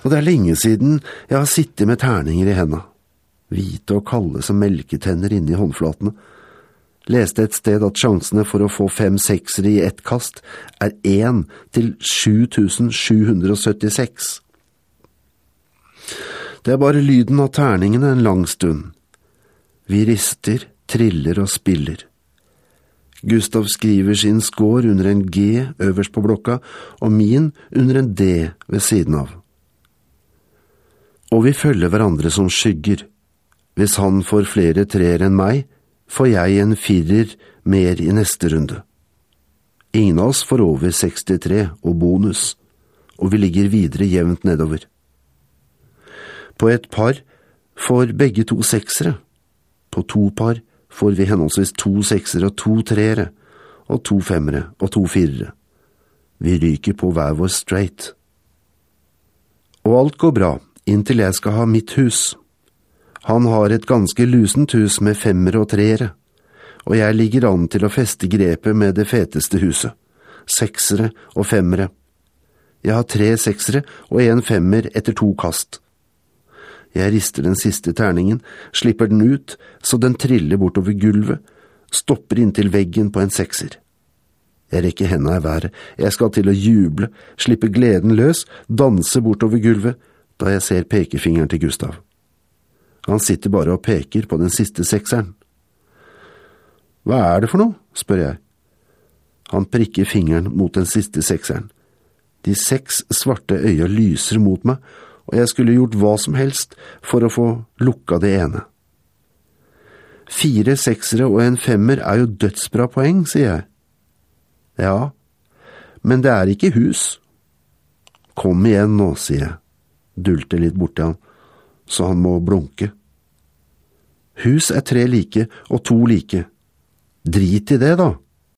og det lenge siden jeg har sittet med terninger i hendene, hvite og kalde som melketenner inne i håndflatene. Leste et sted at sjansene for å få 5 seksere i ett kast 1 til 7776. Det bare lyden av terningene en lang stund. Vi rister, triller og spiller. Gustav skriver sin score under en G øverst på blokka, og min under en D ved siden av. Og vi følger hverandre som skygger. Hvis han får flere treer enn meg, får jeg en 4 mer i neste runde. Ingen av oss får over 63 og bonus, og vi ligger videre jevnt nedover. På et par får begge 2 seksere. På 2 par får vi henholdsvis 2 seksere og 2 treere, og 2 femmere og 2 firere. Vi ryker på hver vår straight. Og alt går bra, inntil jeg skal ha mitt hus. Han har et ganske lusent hus med femmere og treere, og jeg ligger an til å feste grepet med det feteste huset, seksere og femmere. Jeg har 3 seksere og 1 femmer etter 2 kast. Jeg rister den siste terningen, slipper den ut, så den triller bortover gulvet, stopper inntil veggen på en sekser. Jeg rekker hendene i været, jeg skal til å juble, slippe gleden løs, danse bortover gulvet, da jeg ser pekefingeren til Gustav. Han sitter bare og peker på den siste sekseren. Hva det for noe? Spør jeg. Han prikker fingeren mot den siste sekseren. De 6 svarte øya lyser mot meg, og jeg skulle gjort hva som helst for å få lukka det ene. 4 seksere og en femmer jo dødsbra poeng, sier jeg. Ja, men det ikke hus. Kom igjen nå, sier jeg, dulter litt borti han, så han må blunke. Hus 3 like og 2 like. Drit i det da.